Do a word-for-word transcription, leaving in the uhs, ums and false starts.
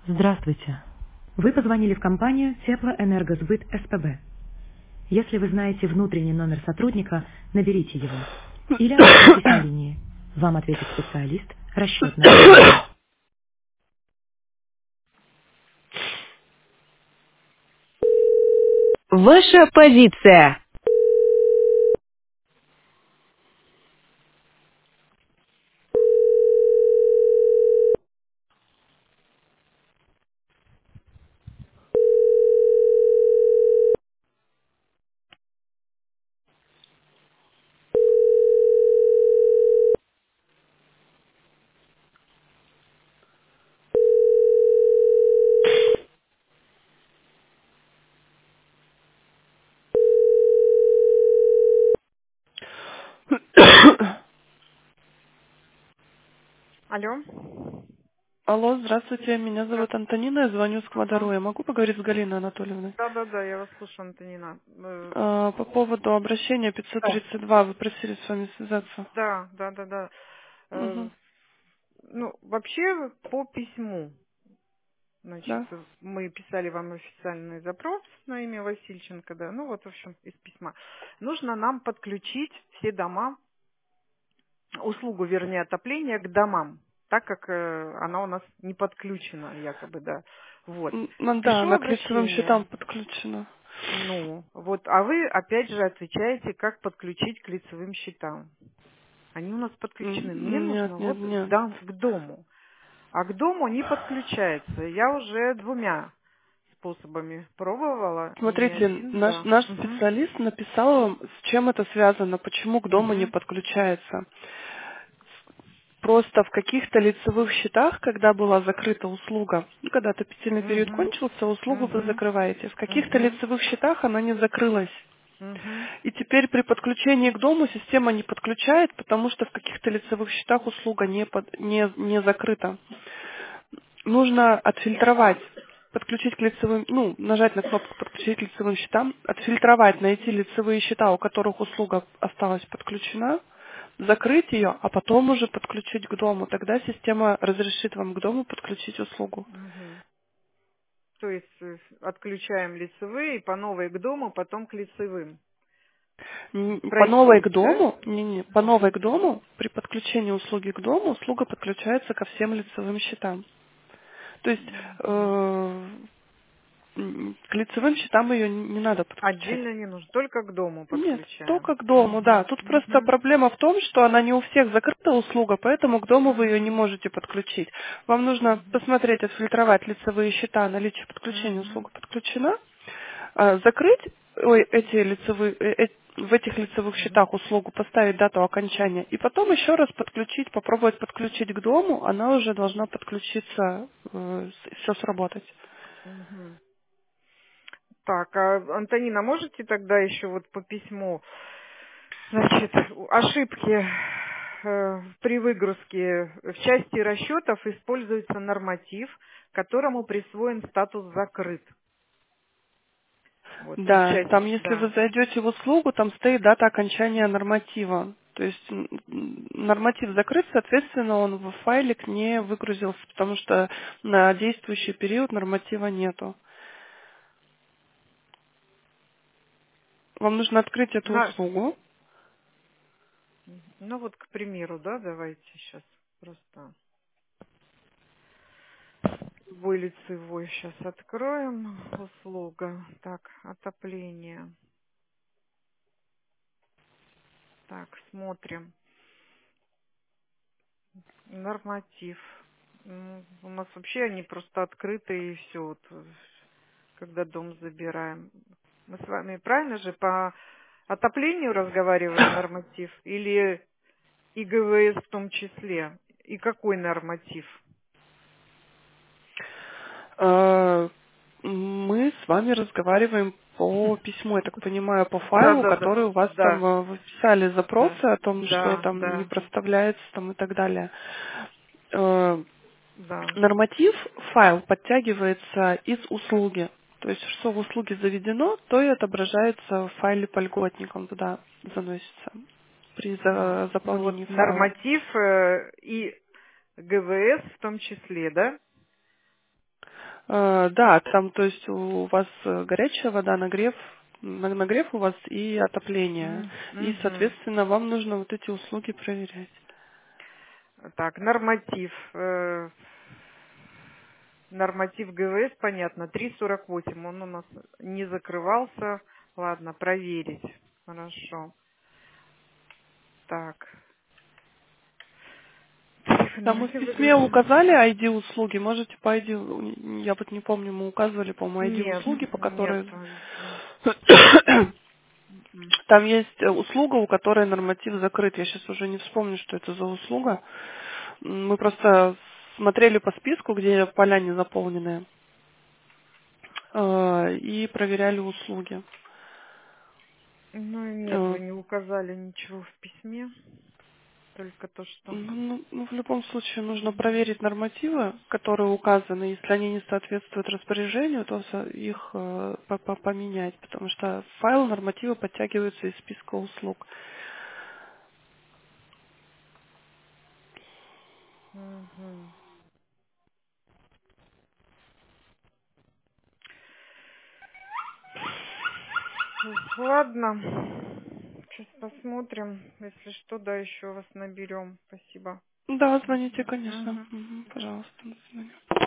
Здравствуйте. Вы позвонили в компанию Теплоэнергосбыт СПБ. Если вы знаете внутренний номер сотрудника, наберите его. Или оставайтесь на линии. Вам ответит специалист расчетного отдела. Ваша позиция. Алло. Алло, здравствуйте, меня Да. зовут Антонина, я звоню с Ага. Квадару. Я могу поговорить с Галиной Анатольевной? Да, да, да, я вас слушаю, Антонина. Э, А, по поводу обращения пятьсот Да, тридцать два, вы просили с вами связаться. да, да, да, да. Э, Угу, Ну, вообще по письму. Значит, да. мы писали вам официальный запрос на имя Васильченко, да, ну вот, в общем, из письма. Нужно нам подключить все дома, услугу, вернее, отопления к домам, так как э, она у нас не подключена, якобы, да. Вот. М, ну да, Пишу она к лицевым счетам обращение, подключена. ну, вот, а вы опять же отвечаете, как подключить к лицевым счетам. Они у нас М, подключены. Мне Нет, нужно нет, вот к, нет. дом- к дому. А к дому не подключается. Я уже двумя способами пробовала, и ни Смотрите, один, наш, да. наш Угу. специалист написал вам, с чем это связано, почему к дому не Угу. подключается. Просто в каких-то лицевых счетах, когда была закрыта услуга, ну, когда отопительный период Угу. кончился, услугу вы Угу. закрываете. В каких-то Угу. лицевых счетах она не закрылась. Угу. И теперь при подключении к дому система не подключает, потому что в каких-то лицевых счетах услуга не, под- не, не закрыта. Нужно отфильтровать, подключить к лицевым, ну, нажать на кнопку «Подключить к лицевым счетам», отфильтровать, найти лицевые счета, у которых услуга осталась подключена, закрыть ее, а потом уже подключить к дому. Тогда система разрешит вам к дому подключить услугу. Угу. То есть э, отключаем лицевые и по новой к дому, потом к лицевым. Н- По новой Пройти, к да? дому, не, не, по новой к дому, при подключении услуги к дому, услуга подключается ко всем лицевым счетам. То есть Мгм. э, м, к лицевым счетам ее не не надо подключать. Отдельно не нужно, только к дому Нет, подключаем. только к дому, да. Угу. Тут просто Угу. проблема в том, что она не у всех закрыта услуга, поэтому к дому вы ее не Угу. можете подключить. Вам нужно Угу. посмотреть, отфильтровать лицевые счета, наличие подключения Угу. услуга подключена, а, закрыть ой, эти лицевые, э, э, в этих лицевых Угу. счетах услугу, поставить дату окончания, и потом еще раз подключить, попробовать подключить к дому, она уже должна подключиться, все сработать. Угу. Так, а, Антонина, можете тогда еще вот по письму, значит, ошибки э, при выгрузке в части расчетов используется норматив, которому присвоен статус закрыт. Вот, ну, в Да, части, там, если вы да. зайдете в услугу, там стоит дата окончания норматива. То есть м, м, норматив закрыт, соответственно, он в файлик не выгрузился, потому что на действующий период норматива нету. Вам нужно открыть эту На, услугу. ну вот, к примеру, да, давайте сейчас просто любой лицевой сейчас откроем. Услуга. Так, отопление. Так, смотрим. Норматив. М, У нас вообще они просто открыты и все, вот, э, когда дом забираем. Мы с вами правильно же по отоплению разговариваем норматив или и ГВС в том числе? И какой норматив? Э, Мы с вами разговариваем по письму, я так понимаю, по Да, файлу, да, да, который у вас там да, э, вы писали да, запросы о том, что да, там не да, проставляется там и так далее. Э, да. Норматив, файл подтягивается из услуги. То есть, что в услуге заведено, то и отображается в файле по льготникам, туда заносится при М, за- Ну вот заполнении файла. норматив э, и ГВС в том числе, да? Э, Да, там, то есть у вас э, горячая вода, нагрев, на- нагрев у вас и отопление. М, И, мгм. соответственно, вам нужно вот эти услуги проверять. Так, норматив. э, Норматив ГВС, понятно, три сорок восемь. Он у нас не закрывался. Ладно, проверить. Хорошо. Так. Тарифы Там мы в нормативы письме ГВС. указали ай ди услуги. Можете по ай ди, я вот не помню, мы указывали, по-моему, ай ди Нет, услуги, по нет. которой... М, м. Там есть э, услуга, у которой норматив закрыт. Я сейчас уже не вспомню, что это за услуга. М, Мы просто смотрели по списку, где поля не заполнены, э, и проверяли услуги. Ну, нет, Э, вы не указали ничего в письме. Только то, что... Ну, ну, ну, в любом случае нужно Мгм. проверить нормативы, которые указаны. Если они не соответствуют распоряжению, то со- их э, по- по- поменять, потому что файл нормативы подтягиваются из списка услуг. Мгм. Ладно. Сейчас посмотрим. Если что, да, еще вас наберем. Спасибо. Да, звоните, конечно. Мгм. Мгм, пожалуйста, до свидания.